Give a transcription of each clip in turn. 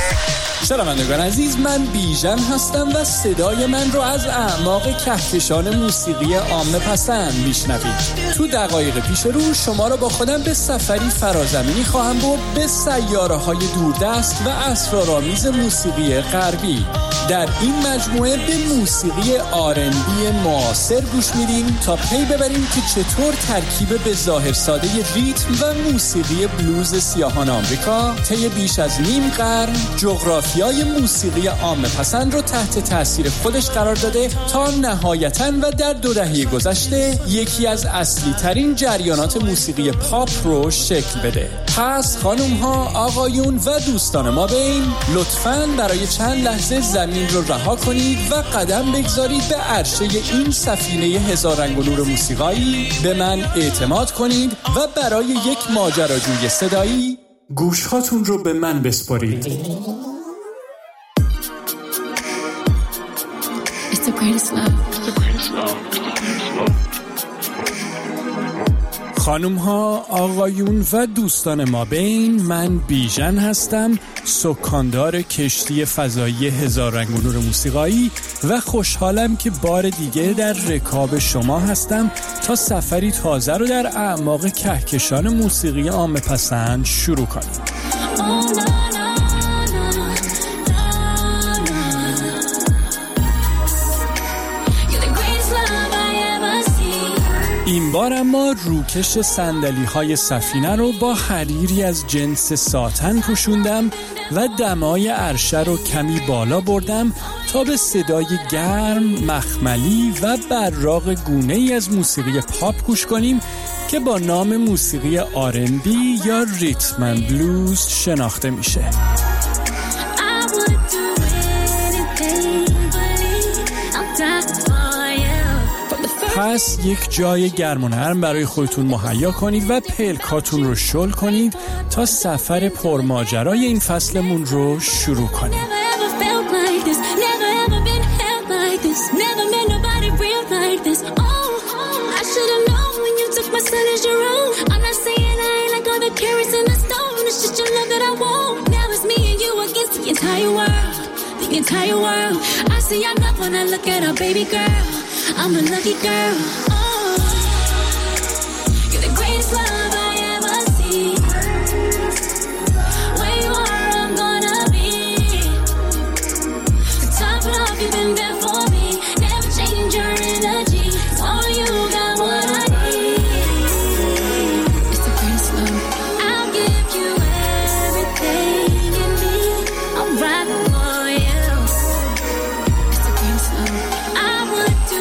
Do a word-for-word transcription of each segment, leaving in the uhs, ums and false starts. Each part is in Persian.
شنوندگان عزیز، من بیژن هستم و صدای من رو از اعماق کهکشان موسیقی عامه پسند میشنوید. تو دقایق پیش رو شما رو با خودم به سفری فرازمینی خواهم برد به سیاره‌های دوردست و اسرارآمیز موسیقی غربی. در این مجموعه به موسیقی آر ان بی معاصر گوش میدیم تا پی ببریم که چطور ترکیب به ظاهر ساده ریتم و موسیقی بلوز سیاهان آمریکا طی بیش از نیم قرن جغرافیای موسیقی عامه پسند رو تحت تاثیر خودش قرار داده تا نهایتاً و در دو دهه گذشته یکی از اصلی ترین جریانات موسیقی پاپ رو شکل بده. پس خانم ها، آقایون و دوستان ما بین، لطفاً برای چند لحظه زمین رو رها کنید و قدم بگذارید به عرشه این سفینه هزار رنگ و نور موسیقایی. به من اعتماد کنید و برای یک ماجراجوی صدایی گوشهاتون رو به من بسپارید. It's the greatest love. It's the greatest love. خانم ها، آقایون و دوستان ما بین، من بیژن هستم، سکاندار کشتی فضایی هزار رنگ و نور موسیقایی و خوشحالم که بار دیگه در رکاب شما هستم تا سفری تازه رو در اعماق کهکشان موسیقی عامه پسند شروع کنیم. این بار اما روکش صندلی های سفینه رو با حریری از جنس ساتن پوشوندم و دمای عرشه رو کمی بالا بردم تا به صدای گرم، مخملی و براق گونه ای از موسیقی پاپ گوش کنیم که با نام موسیقی آر ان بی یا ریتم اند بلوز شناخته میشه. پس یک جای گرم و نرم برای خودتون مهیا کنید و پلکاتون رو شل کنید تا سفر پرماجرای این فصلمون رو شروع کنیم. I'm a lucky girl. Oh, you're the greatest love I ever see. Where you are, I'm gonna be. The top it off, you've been there for me. Never change your energy. Oh, you got what I need. It's the greatest love. I'll give you everything in me. I'm right for you. It's the greatest love. I would do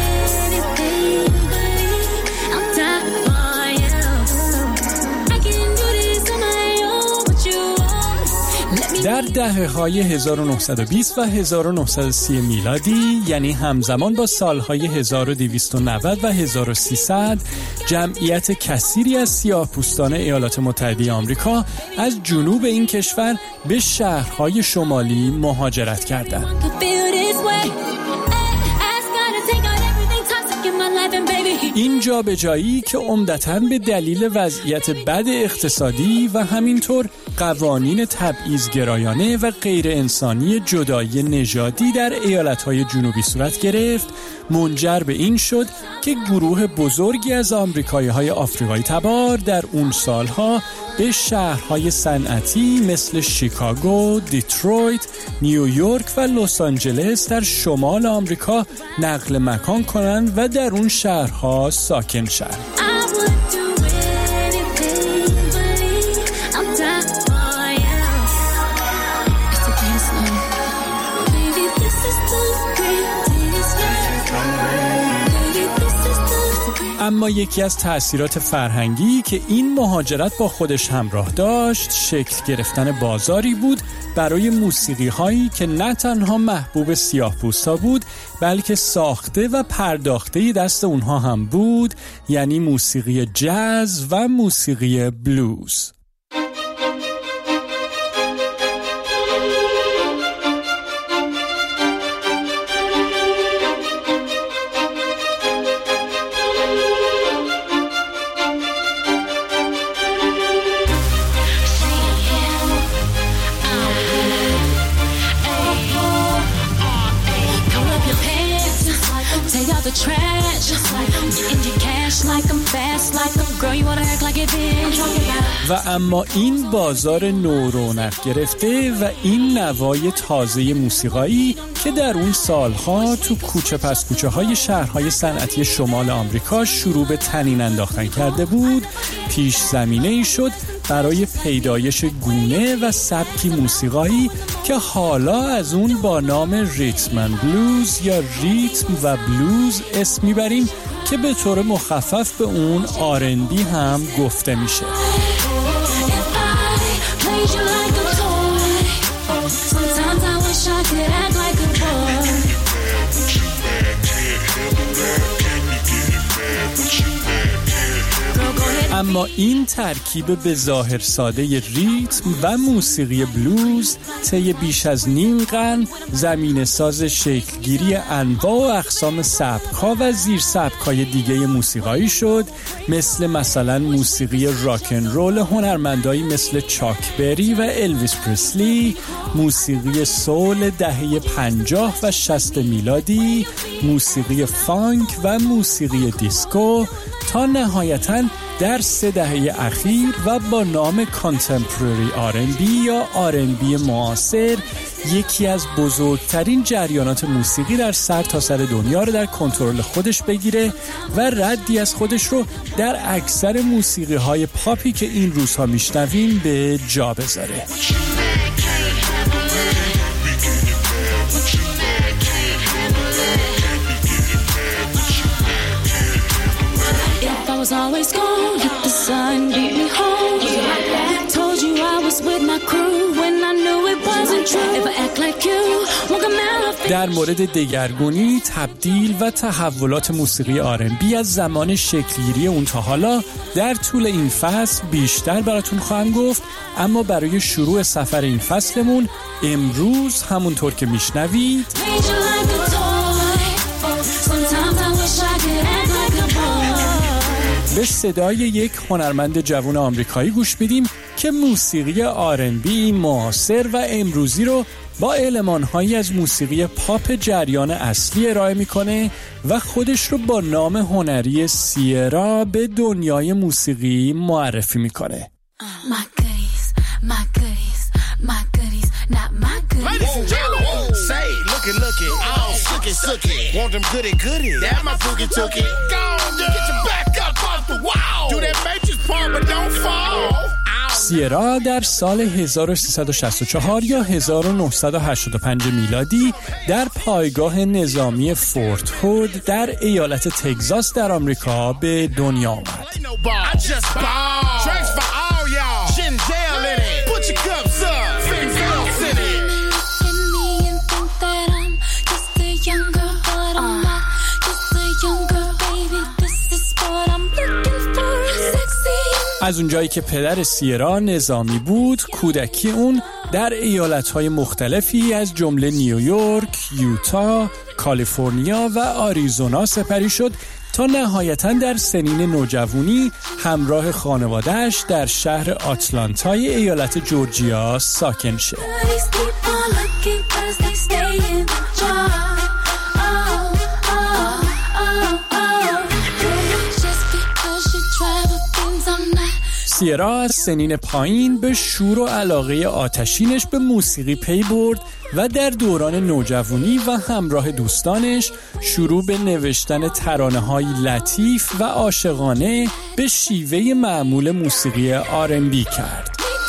در دهه‌های هزار و نهصد و بیست و هزار و نهصد و سی میلادی، یعنی همزمان با سالهای هزار و دویست و نود و هزار و سیصد، جمعیت کثیری از سیاه‌پوستان ایالات متحده آمریکا از جنوب این کشور به شهرهای شمالی مهاجرت کردند. این جابجایی که عمدتاً به دلیل وضعیت بد اقتصادی و همینطور قوانین تبعیض‌گرایانه و غیر انسانی جدایی نژادی در ایالت‌های جنوبی صورت گرفت، منجر به این شد که گروه بزرگی از آمریکایی‌های آفریقایی تبار در اون سالها به شهرهای صنعتی مثل شیکاگو، دیترویت، نیویورک و لس آنجلس در شمال آمریکا نقل مکان کنند و در اون شهرها ساکن شدند. اما یکی از تأثیرات فرهنگی که این مهاجرت با خودش همراه داشت، شکل گرفتن بازاری بود برای موسیقی هایی که نه تنها محبوب سیاه‌پوستا بود، بلکه ساخته و پرداخته دست اونها هم بود، یعنی موسیقی جاز و موسیقی بلوز. و اما این بازار نو رونق گرفته و این نوای تازه موسیقایی که در اون سالها تو کوچه پس کوچه های شهرهای صنعتی شمال آمریکا شروع به طنین انداختن کرده بود، پیش زمینه ای شد برای پیدایش گونه و سبکی موسیقایی که حالا از اون با نام ریتم بلوز یا ریتم و بلوز اسم میبریم که به طور مخفف به اون آر ان بی هم گفته میشه. اما این ترکیب به ظاهر ساده ریتم و موسیقی بلوز طی بیش از نیم قرن زمین ساز شکلگیری انواع و اقسام سبک‌ها و زیر سبک‌های دیگه موسیقایی شد، مثل مثلا موسیقی راکن رول هنرمندایی مثل چاک بری و الویس پرسلی، موسیقی سول دهه پنجاه و شصت میلادی، موسیقی فانک و موسیقی دیسکو، تا نهایتاً در سه دهه اخیر و با نام کانتمپرری آر ان بی یا آر ان بی معاصر یکی از بزرگترین جریانات موسیقی در سر تا سر دنیا رو در کنترل خودش بگیره و ردی از خودش رو در اکثر موسیقی های پاپی که این روزها میشنویم به جا بذاره. Was always gone, let the sun beat me home. Told you I was with my crew when I knew it wasn't true. If I act like you, won't come out. در مورد دگرگونی، تبدیل و تحولات موسیقی آر ان بی از زمان شکلگیری اون تا حالا در طول این فصل بیشتر براتون خواهم گفت، اما برای شروع سفر این فصلمون امروز همونطور که میشنوید به صدای یک هنرمند جوان آمریکایی گوش میدیم که موسیقی آر ان بی معاصر و امروزی رو با المان‌هایی از موسیقی پاپ جریان اصلی ارائه میکنه و خودش رو با نام هنری سیرا به دنیای موسیقی معرفی میکنه. Ladies and gentlemen, say, look it, look it, oh, suck it, suck it. Want them goody, goody, that my boogie took it. Go on, get your back up off the wall. Do that matrix part, but don't fall. سیرا در سال هزار و سیصد و شصت و چهار یا هزار و نهصد و هشتاد و پنج میلادی در پایگاه نظامی فورت هود در ایالت تگزاس در آمریکا به دنیا آمد. از اونجایی که پدر سیرا نظامی بود، کودکی اون در ایالت‌های مختلفی از جمله نیویورک، یوتا، کالیفرنیا و آریزونا سپری شد تا نهایتاً در سنین نوجوانی همراه خانواده‌اش در شهر آتلانتای ایالت جورجیا ساکن شد. سیرا از سنین پایین به شور و علاقه آتشینش به موسیقی پی برد و در دوران نوجوانی و همراه دوستانش شروع به نوشتن ترانه‌های لطیف و عاشقانه به شیوه معمول موسیقی آر ان بی کرد.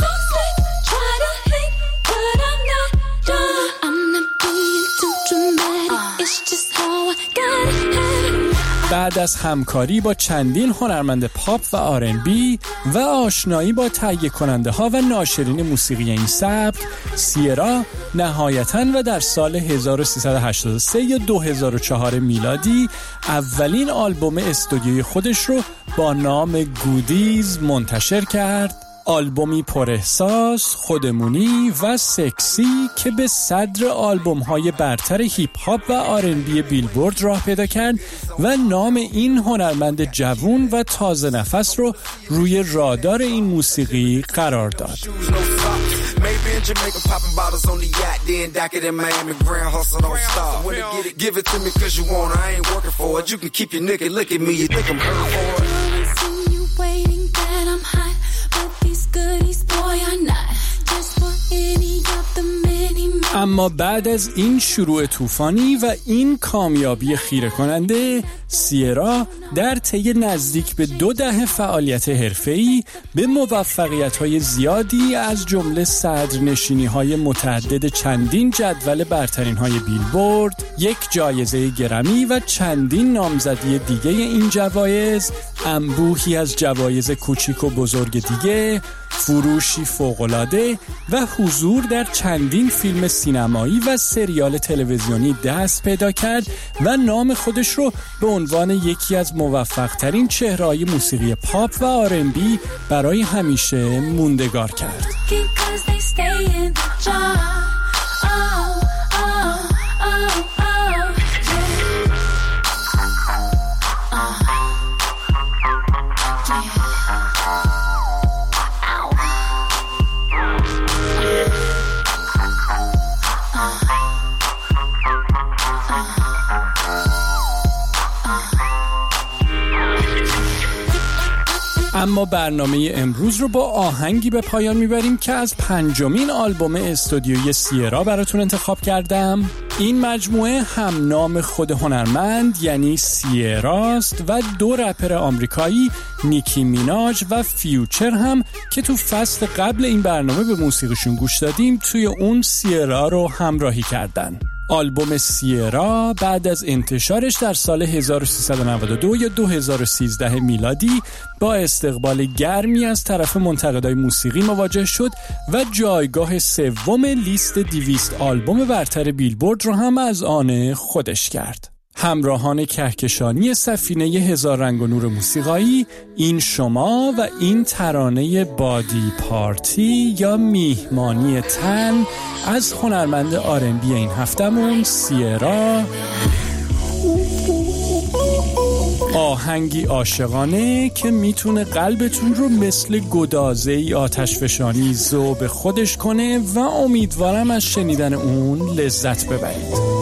بعد از همکاری با چندین هنرمند پاپ و آر ان بی و آشنایی با تهیه کننده ها و ناشرین موسیقی این سبک، سیرا نهایتاً و در سال هزار و سیصد و هشتاد و سه یا دو هزار و چهار میلادی اولین آلبوم استودیویی خودش رو با نام گودیز منتشر کرد. آلبومی پر احساس، خودمونی و سکسی که به صدر آلبوم‌های برتر هیپ هاپ و آر ان بی بیلبورد راه پیدا کرد و نام این هنرمند جوان و تازه نفس رو روی رادار این موسیقی قرار داد. اما بعد از این شروع طوفانی و این کامیابی خیره کننده، سیرا در طی نزدیک به دو دهه فعالیت حرفه‌ای به موفقیت‌های زیادی از جمله صدرنشینی‌های متعدد چندین جدول برترین‌های بیلبورد، یک جایزه گرمی و چندین نامزدی دیگه این جوایز، انبوهی از جوایز کوچیک و بزرگ دیگه، فروشی فوق‌العاده و حضور در چندین فیلم سینمایی و سریال تلویزیونی دست پیدا کرد و نام خودش رو به عنوان یکی از موفق‌ترین چهره‌های موسیقی پاپ و آر ان بی برای همیشه موندگار کرد. اما برنامه امروز رو با آهنگی به پایان میبریم که از پنجمین آلبوم استودیویی سیرا براتون انتخاب کردم. این مجموعه هم نام خود هنرمند یعنی سیراست و دو رپر آمریکایی نیکی میناج و فیوچر هم که تو فصل قبل این برنامه به موسیقیشون گوش دادیم توی اون سیرا رو همراهی کردن. آلبوم سیرا بعد از انتشارش در سال هزار و سیصد و نود و دو یا دو هزار و سیزده میلادی با استقبال گرمی از طرف منتقدای موسیقی مواجه شد و جایگاه سوم لیست دویست آلبوم برتر بیلبورد رو هم از آن خودش کرد. همراهان کهکشانی سفینه هزار رنگ و نور موسیقایی، این شما و این ترانه بادی پارتی یا میهمانی تن از هنرمند آر ان بی این هفتمون سیرا. آهنگی عاشقانه که میتونه قلبتون رو مثل گدازه‌ای آتشفشانی ذوب خودش کنه و امیدوارم از شنیدن اون لذت ببرید.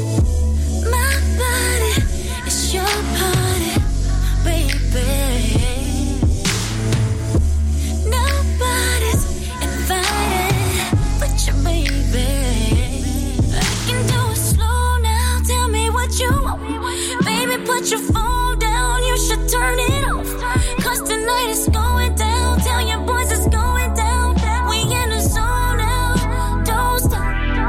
Put your phone down, you should turn it off. Cause tonight is going down. Tell your boys it's going down. We in the zone now. Don't stop.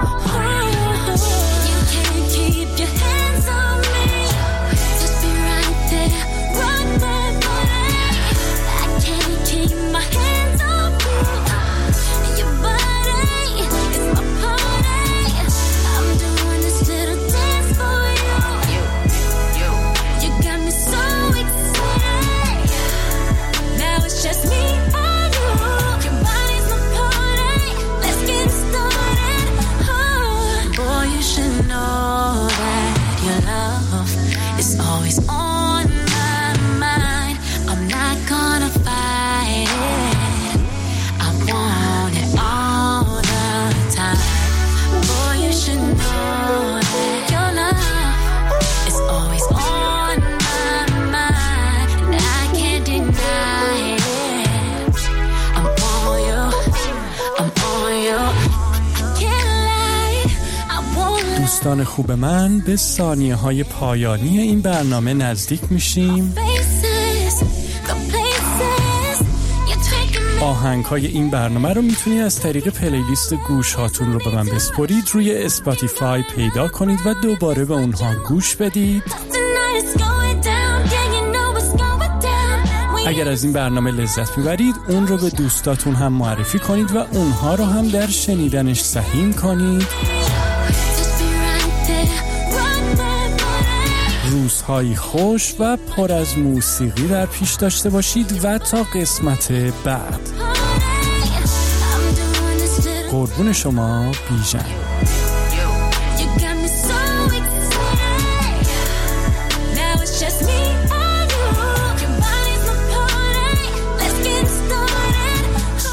You can't keep your hands on me. Just be right there. Rock that body. I can't keep my hands on you. Your body is my party. I'm doing this little dance for you. You got me so excited. Now it's just me and you. Your body's my party. Let's get started. Oh, boy, you should know that your love is always on my mind. I'm not gonna fight it. I want it all the time. Boy, you should know that your love is always on my mind, and I can't deny it. I'm on you, I'm on you. I can't lie, I won't. دوستان خوب من، به ثانیه های پایانی این برنامه نزدیک میشیم. Faces, the places you're taking me. آهنگ های این برنامه رو میتونید از طریق پلیلیست گوش هاتون رو به من بسپرید، روی اسپاتیفای پیدا کنید و دوباره به اونها گوش بدید. Tonight is going down, yeah, you know it's going down. We اگر از این برنامه لذت میبرید اون رو به دوستاتون هم معرفی کنید و اونها رو هم در شنیدنش سهیم کنید. just be right there, rock that body. روزهایی خوش و پر از موسیقی در پیش داشته باشید و تا قسمت بعد I'm doing this little. قربون شما، بیژن. You got me so excited. Now it's just me and you. Your body's my party. Let's get started.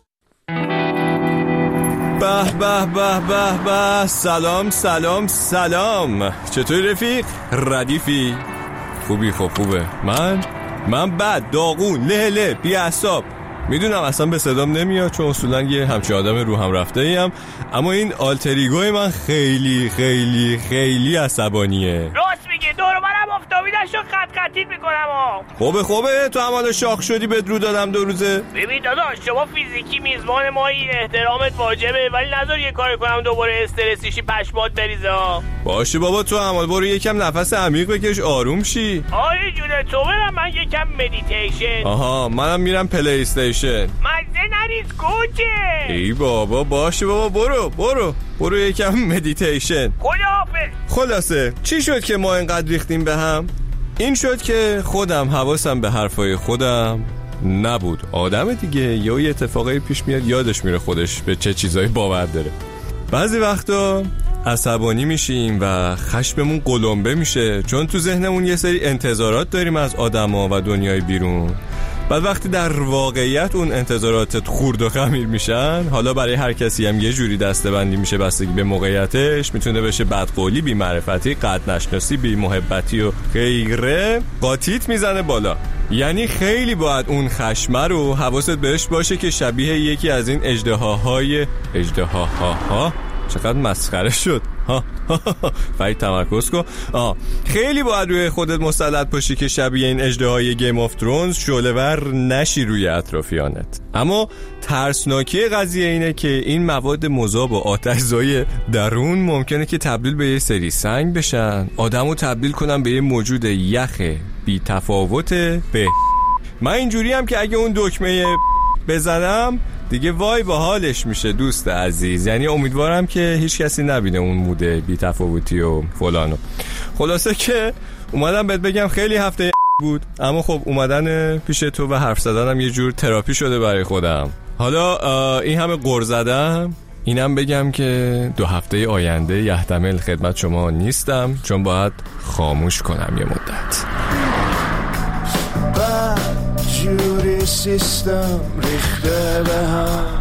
به به به به به. سلام سلام سلام. چطوری رفیق؟ ردیفی؟ خوبی؟ خب خوبه. من من بد داغون له له بی اعصاب. میدونم اصلا به صدام نمیاد چون اصولا یه همچین آدم رو هم رفته ایم، اما این آلتریگوی من خیلی خیلی خیلی عصبانیه. راست میگه، دور منم افتابیدش رو خط خطیت میکنم. خوبه خوبه تو همالا شاخ شدی بهت رو دادم دو روزه. ببین داداش، شما فیزیکی میزبان مایی، احترامت واجبه، ولی نذار یه کاری کنم دوباره استرسیشی پشمات بریزه. باشه بابا، تو همال برو یکم نفس عمیق بکش آروم شی. آره جونه تو، برم من یکم مدیتیشن. آها منم میرم پلی استیشن. مزه نریز کوچه. ای بابا باشه بابا، برو برو برو یکم مدیتیشن. خداحافظ. خلاصه چی شد که ما اینقدر ریختیم به هم؟ این شد که خودم حواسم به حرفای خودم نبود. آدم دیگه یا یه اتفاقی پیش میاد یادش میره خودش به چه چیزایی باور داره. بعضی وقتا عصبانی میشیم و خشممون قلمبه میشه چون تو ذهنمون یه سری انتظارات داریم از آدما و دنیای بیرون. بعد وقتی در واقعیت اون انتظاراتت خورد و خمیر میشن، حالا برای هر کسی هم یه جوری دسته‌بندی میشه بستگی به موقعیتش، میتونه بشه بدقولی، بی‌معرفتی، قد نشناسی، بی‌محبتی و غیره، قاطیت میزنه بالا. یعنی خیلی باید اون خشمه رو حواست بهش باشه که شبیه یکی از این اژدهاهای اژدهاها چقدر مسخره شد ها فرید تمرکز کن. آه خیلی باید روی خودت مسلط باشی که شبیه این اژدهای گیم آف ترونز شعله‌ور نشی روی اطرافیانت. اما ترسناکی قضیه اینه که این مواد مذاب و آتش‌زای درون ممکنه که تبدیل به یه سری سنگ بشن، آدمو تبدیل کنن به یه موجود یخ بی تفاوت به. من اینجوری هم که اگه اون دکمه بزنم دیگه وای با حالش میشه دوست عزیز. یعنی امیدوارم که هیچ کسی نبینه اون موده بی تفاوتی و فلانو. خلاصه که اومدم بهت بگم خیلی هفته بود، اما خب اومدن پیش تو و حرف زدنم یه جور تراپی شده برای خودم. حالا این همه غر زدم، اینم بگم که دو هفته آینده یحتمل خدمت شما نیستم چون باید خاموش کنم یه مدت. جوری سیستم ریخته به هم،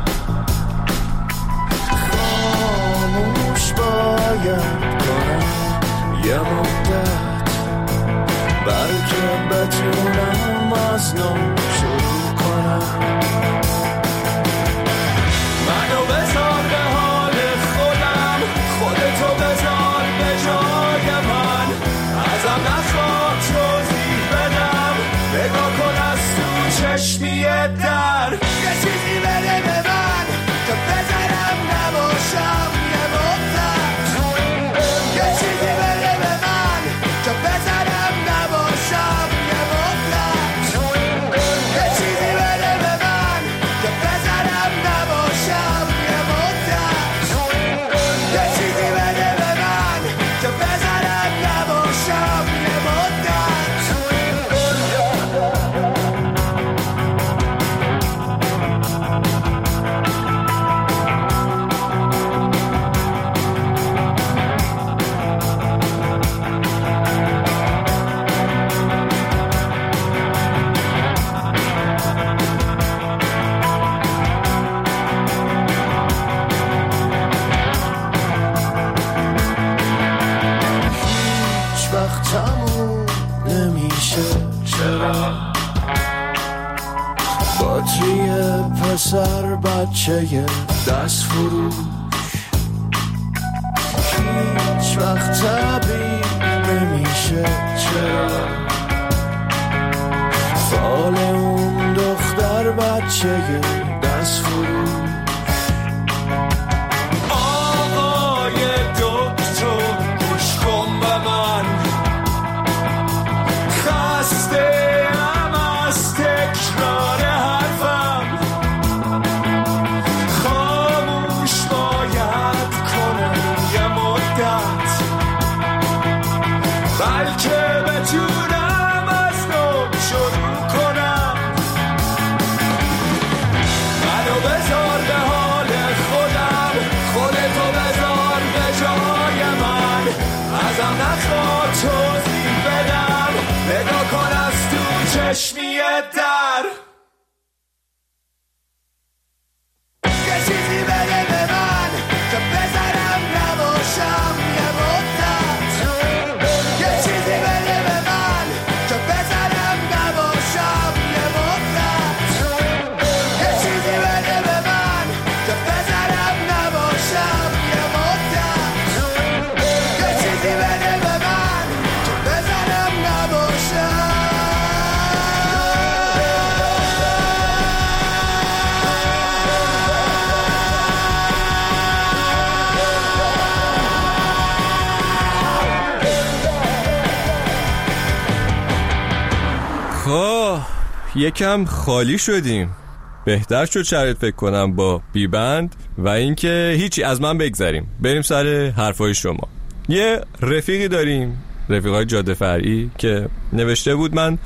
خاموش باید کنم یه مدت، بلکه بتونم از نو شروع کنم. منو بذار به حال خودم، خودتو بذار به جای من، ازم نخواه توضیح بدم، نگاه کن از تو چشمی در، یه چیزی بده به من که بذارم نباشم یه مدت، یه چیزی بده به من که بذارم نباشم یه مدت، یه چیزی بده به من که بذارم نباشم یه مدت، یه چیزی بده به من که بذارم نباشم یه مدت. تموم نمیشه چرا باتری پسر بچه دست فروش هیچ وقت طبیع نمیشه چرا فال اون دختر بچه دست فروش. آقای دکتر گوش کن به من، خسته‌ام از تکرار حرفم، خاموش باید کنم یه مدت، بلکه بتونم از نو شروع کنم. منو بذار یکم خالی شدیم. بهتر شد شرایط فکر کنم با بیبند و اینکه هیچی از من بگذریم. بریم سر حرفای شما. یه رفیقی داریم، رفیقای جاده فرعی، که نوشته بود من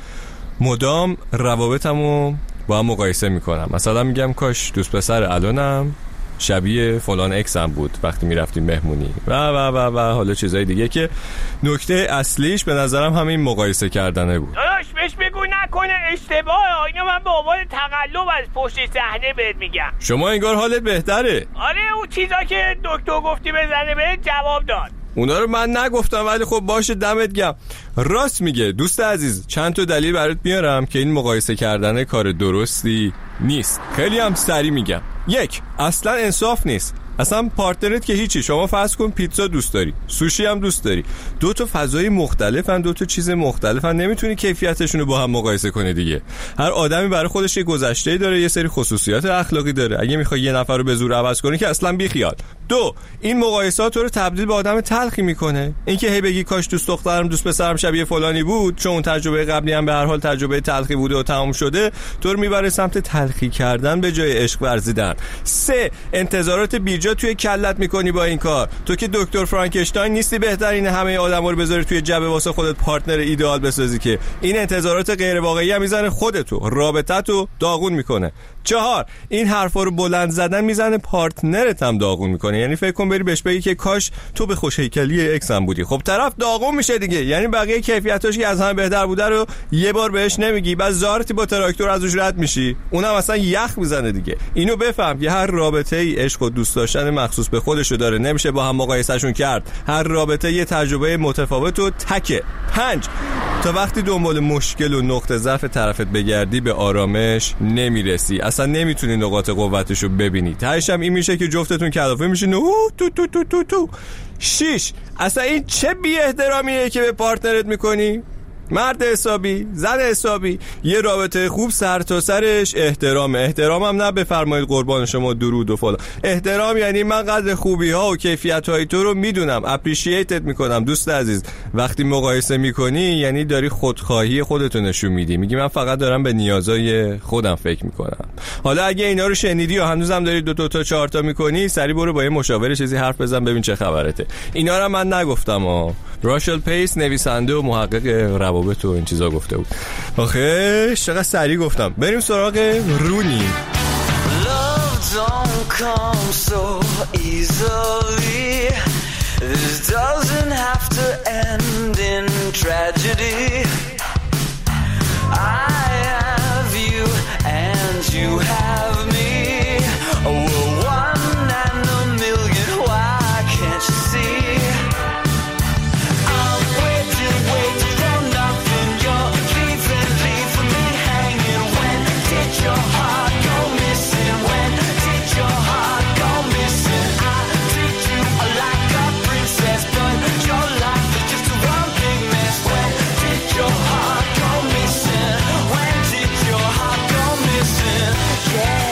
مدام روابطمو با هم مقایسه میکنم. مثلا میگم کاش دوست پسر الانم شبیه فلان اکسم بود وقتی میرفتیم مهمونی و و و و حالا چیزای دیگه که نکته اصلیش به نظرم همین مقایسه کردنه بود. داداش بهش بگو نکنه اشتباهه. اینو من به عنوان تقلب از پشت صحنه بهت میگم. شما انگار حالت بهتره. آره اون چیزا که دکتر گفتی بزنه بهت جواب داد. اونا رو من نگفتم ولی خب باشه دمت گرم. راست میگه دوست عزیز. چند تا دلیل برات میارم که این مقایسه کردن کار درستی نیست. خیلی هم سریع میگم. یک، اصلا انصاف نیست. اصلا پارتنرت که هیچی، شما فرض کن پیتزا دوست داری، سوشی هم دوست داری، دو تا فضای مختلفن، دو تا چیز مختلفن، نمیتونی کیفیتشون رو با هم مقایسه کنی دیگه. هر آدمی برای خودش یه گذشته‌ای داره، یه سری خصوصیات اخلاقی داره. اگه میخوای یه نفر رو به زور عوض کنی که اصلا بیخیال. دو، این مقایسات رو تبدیل به آدم تلخی میکنه. اینکه هی بگی کاش دوست دخترم دوست پسرم شبیه فلانی بود، چون اون تجربه قبلی هم به هر حال تجربه تلخی بوده و تمام شده، تو رو میبره سمت تلخی کردن به جای عشق ورزیدن. سه، انتظارات بیجا توی کلت میکنی با این کار. تو که دکتر فرانکشتاین نیستی بهترین همه آدما رو بذاری توی جبه واسه خودت پارتنر ایدئال بسازی که این انتظارات غیر واقعی هم میزنه خودتو، رابطتو داغون میکنه. چهار، این حرفا رو بلند زدن میزنه پارتنرت هم داغون میکنه. یعنی فکر کن بری بهش بگی که کاش تو به خوش هیکلی اکسم بودی، خب طرف داغون میشه دیگه. یعنی بقیه کیفیتاش که از همه بهتر بوده رو یه بار بهش نمیگی، بعد زارتی با تراکتور ازش رد میشی، اونم اصلا یخ میزنه دیگه. اینو بفهم که هر رابطه ای عشق و دوست داشتن مخصوص به خودشو داره، نمیشه با هم مقایسهشون کرد. هر رابطه یه تجربه متفاوت و تکه. پنج، تا وقتی دنبال مشکل و نقطه ضعف طرفت بگردی به آرامش نمیرسی، اصلا نمیتونی نقاط قوتشو ببینی. تهش هم این میشه که جفتتون کلافه میشین و تو تو تو تو تو. شش، اصلا این چه بی احترامیه که به پارتنرت میکنی؟ مرد حسابی، زن حسابی، یه رابطه خوب سر تا سرش احترامه. احترام هم نه بفرمایید قربان شما درود و فلان. احترام یعنی من قدر خوبی ها و کیفیت های تو رو میدونم، اپریشییتت میکنم. دوست عزیز وقتی مقایسه میکنی یعنی داری خودخواهی خودتو نشون میدی، میگی من فقط دارم به نیازهای خودم فکر میکنم. حالا اگه اینا رو شنیدی و هنوزم داری دو تا تا چهار تا میکنی، سری برو با یه مشاور چیزی حرف بزن ببین چه خبرته. اینا رو من نگفتم ها. راشل پیس نویسنده و محقق روابط و این چیزا گفته بود. آخه چقدر سریع گفتم. بریم سراغ رونی. Love don't come so easily. This doesn't have to end in tragedy. I have you and you have me. Oh, one and a million. Why can't you see? I'm waiting, waiting for nothing. You're leaving, leaving me hanging. When did your heart go missing? When did your heart go missing? I treat you like a princess, but your life is just one big mess. When did your heart go missing? When did your heart go missing? Yeah.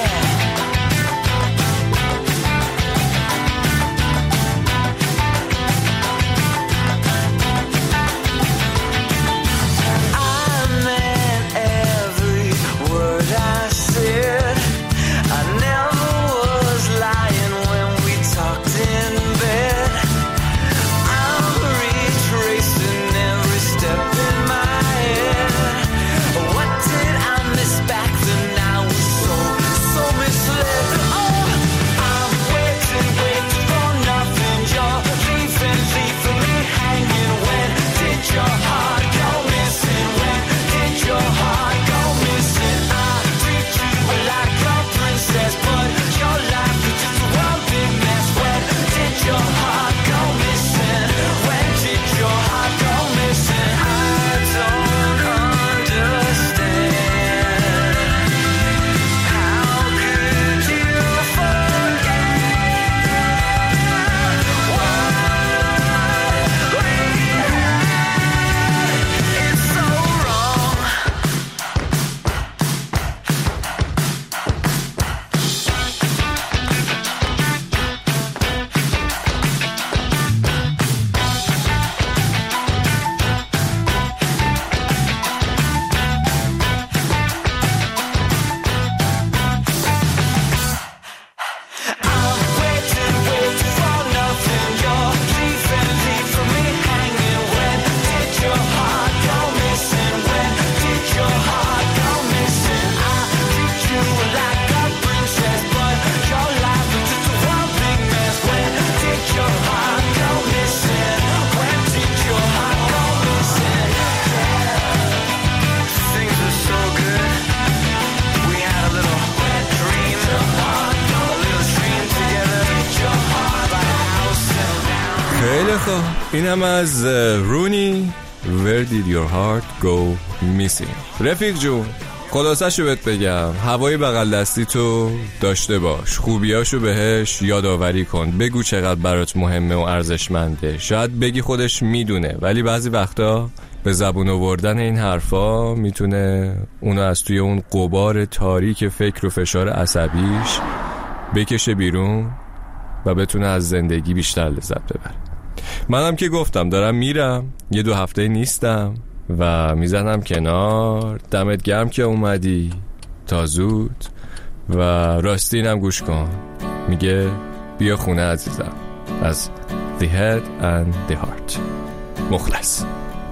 خیلی خوب، این هم از رونی Where did your heart go missing. رفیق جون، خلاصشو بهت بگم، هوای بغل دستی تو داشته باش، خوبیاشو بهش یادآوری کن، بگو چقدر برات مهمه و ارزشمنده. شاید بگی خودش میدونه، ولی بعضی وقتا به زبون آوردن این حرفا میتونه اونو از توی اون غبار تاریک فکر و فشار عصبیش بکشه بیرون و بتونه از زندگی بیشتر لذت ببره. منم که گفتم دارم میرم، یه دو هفته نیستم و میزنم کنار. دمت گرم که اومدی، تا زود. و راستینم گوش کن، میگه بیا خونه عزیزم، از The Head and the Heart. مخلص.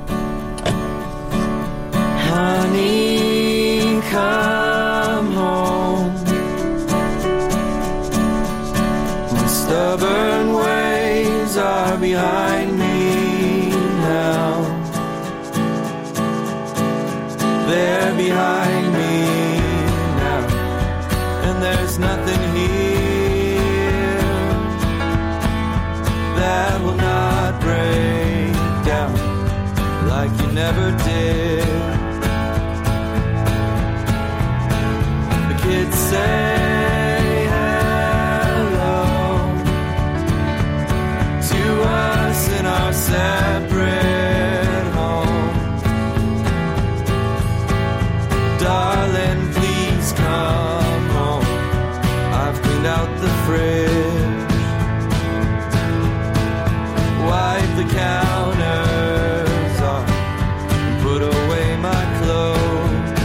Honey, come home. The stubborn ways are behind me now. They're behind me now. And there's nothing here that will not break down like you never did. Kids say hello to us in our separate home. Darling, please come home. I've cleaned out the fridge, wiped the counters off, put away my clothes.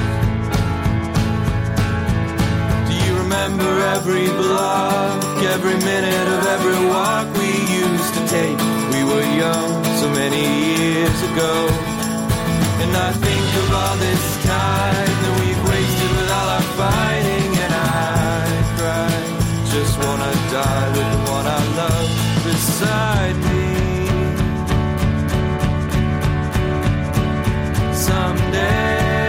Remember every block, every minute of every walk we used to take. We were young so many years ago. And I think of all this time that we've wasted with all our fighting. And I cry, just wanna die with the one I love beside me. Someday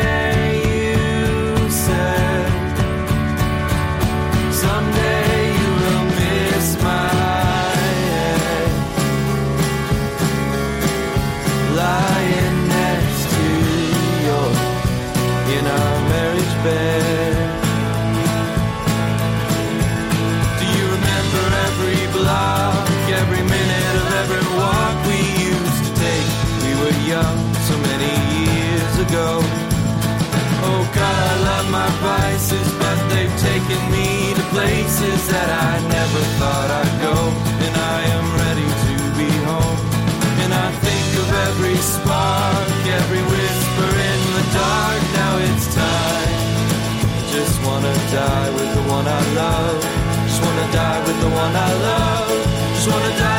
so many years ago. Oh God, I love my vices, but they've taken me to places that I never thought I'd go. And I am ready to be home. And I think of every spark, every whisper in the dark. Now it's time. Just wanna die with the one I love. Just wanna die with the one I love. Just wanna die.